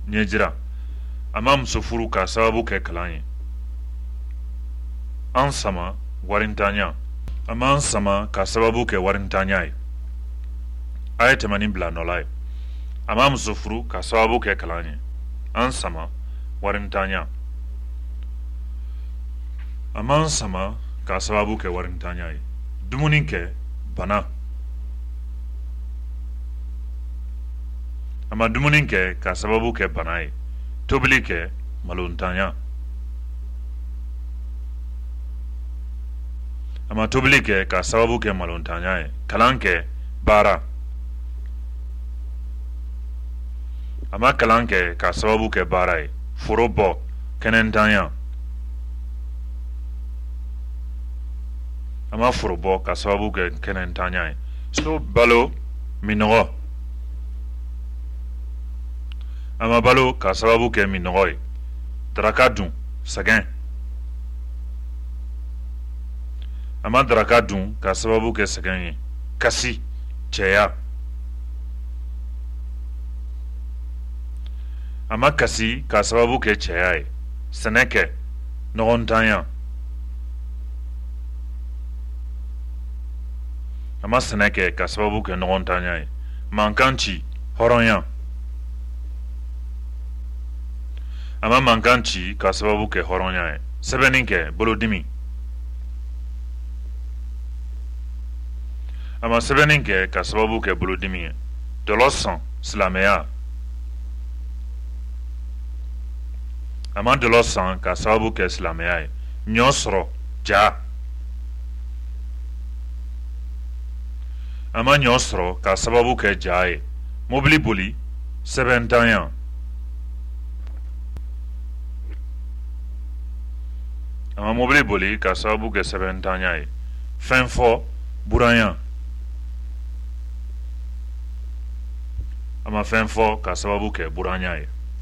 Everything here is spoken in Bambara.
ɲɛjira a ma muso furu k'a sababu kɛ kalan ye. An sama warintanya a m'an sama k'a sababu kɛ warintanya ye. A ye tɛmɛni bila nɔ la ye. A ma muso furu k'a sababu kɛ kalan ye. An sama warintanya a m'an sama k'a sababu kɛ warintanya ye. Dumuni kɛ bana a ma dumuni kɛ k'a sababu kɛ bana ye. Tobili kɛ malontanya a ma tobili kɛ k'a sababu kɛ malontanya ye. Kalan kɛ baara a ma kalan kɛ k'a sababu kɛ baara ye. Foro bɔ kɛnɛntanya a ma foro bɔ k'a sababu kɛ kɛnɛntanya ye. So balo minɔgɔ a ma balo k'a sababu kɛ minɔgɔ ye. Daraka dun sɛgɛn a ma daraka dun k'a sababu kɛ sɛgɛn ye. Kasi cɛya a ma kasi k'a sababu kɛ cɛya ye. Sɛnɛ kɛ ɲɔgɔntanya a ma sɛnɛ kɛ k'a sababu kɛ ɲɔgɔntanya ye. Mankan ci hɔrɔnya a ma mankan ci k'a sababu kɛ hɔrɔnya ye. Sɛbɛnni kɛ bolodimi a ma sɛbɛnni kɛ k'a sababu kɛ bolodimi ye. Dɔlɔ sɔn silamɛya a ma dɔlɔ san k'a sababu kɛ silamɛya ye. Ɲɔ sɔrɔ ja a ma ɲɔ sɔrɔ k'a sababu kɛ ja ye. Mobili boli sɛbɛntanya a ma mobili boli k'a sababu kɛ sɛbɛntanya ye. Fɛn fɔ buranya a ma fɛn fɔ k'a sababu kɛ buranya ye.